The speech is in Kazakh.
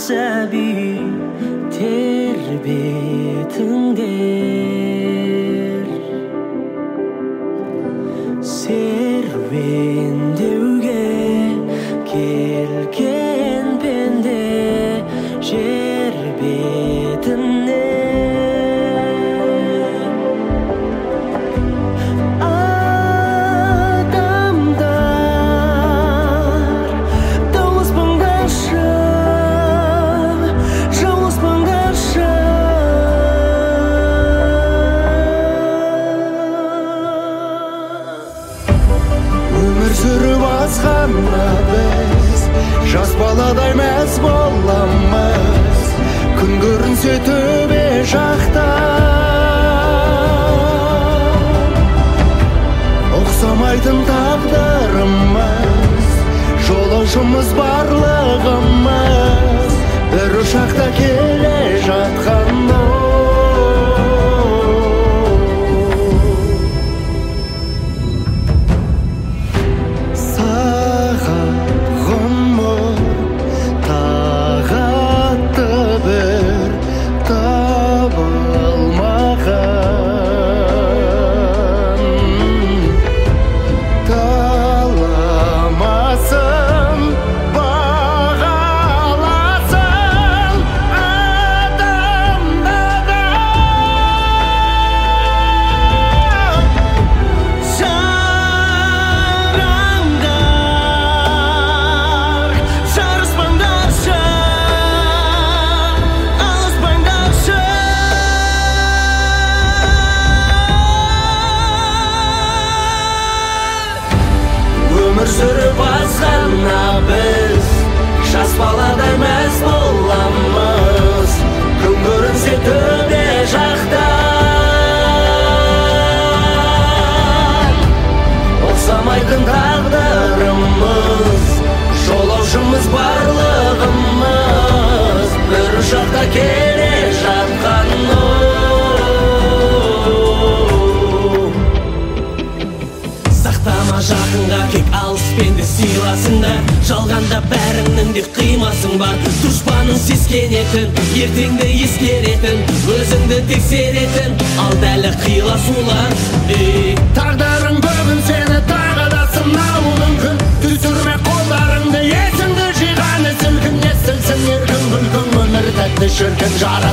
сәби тербетіңдер серуендеуге келген пенде жер бетіне Сүріп азғанна біз жас баладай мәз боламыз күн көрінсе төбе жақта ұқсамайтын тағдырымыз жолаушымыз барлығымыз бір ұшақта келе жатқанда Сүріп азғанна біз жас баладай мәз боламыз күн көрінсе төбе жақтан ұқсамайтын тағдырымыз жолаушымыз барлығымыз бір ұшақта келе жатқан сақтама жақынға кек алыспенді сыйласыңдар жалғанда бәріңнің де қимасың бар дұшпаның сескенетін ертеңді ескеретін өзіңді тексеретін ал дәлі қиласулар тағдырың бүгін сені тағы да сынауы мүмкін түсірме қолдарыңды есіңді жиғаны сілкін естілсін еркін күлкің өмір тәтті шіркін жара